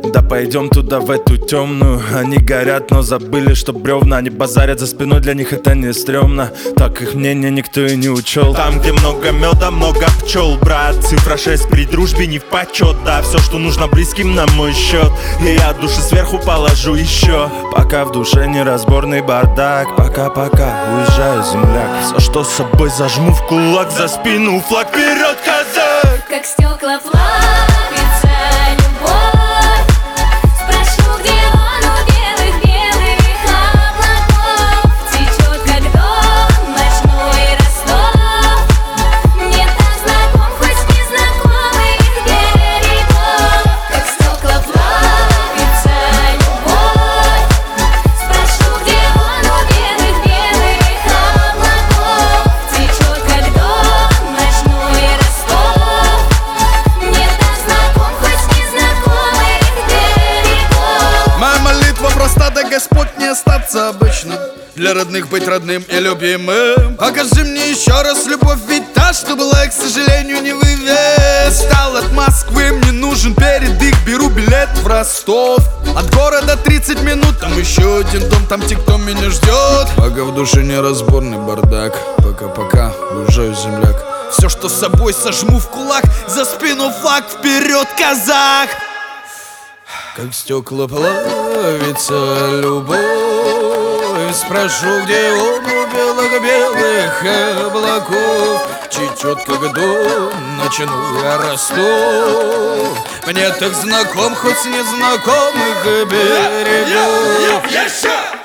Да пойдем туда, в эту темную. Они горят, но забыли, что бревна. Они базарят за спиной, для них это не стрёмно. Так их мнение никто и не учел. Там, где много меда, много пчел, брат. Цифра 6 при дружбе не в почет. Да, все, что нужно близким на мой счет. И я души сверху положу еще. Пока в душе неразборный бардак. Пока-пока, уезжаю, земляк. Все, что с собой зажму в кулак. За спину флаг, вперед, казак! Как стекла плавится любовь. Спрошу, где он у белых-белых облаков. Течет, как дом, ночной Ростов. Мне так знаком, хоть с незнакомых берегов. Как стекла плавится любовь. Спрошу, где он у белых-белых облаков. Течет, как дом, ночной Ростов. Мне так знаком, хоть с незнакомых берегов. Моя молитва проста, да Господь не остаться обычным. Для родных быть родным и любимым. Покажи мне еще раз любовь, ведь та, что была, к сожалению, не вывез. Стал от Москвы, мне нужен передых. Беру билет в Ростов. От города 30 минут, там еще один дом, там те, кто меня ждет. Пока в душе неразборный бардак. Пока-пока, уезжаю, земляк. Все, что с собой сожму в кулак. За спину флаг, вперед, казак! Как стекла плавится любовь. Спрошу, где он у белых-белых облаков. Течет, как дом, ночной Ростов. Мне так знаком, хоть с незнакомых берегов.